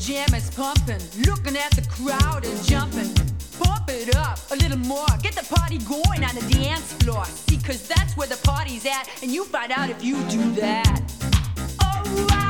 jam is pumping, looking at the crowd and jumping. Pump it up a little more, get the party going on the dance floor. See, cause that's where the party's at, and you find out if you do that. Alright.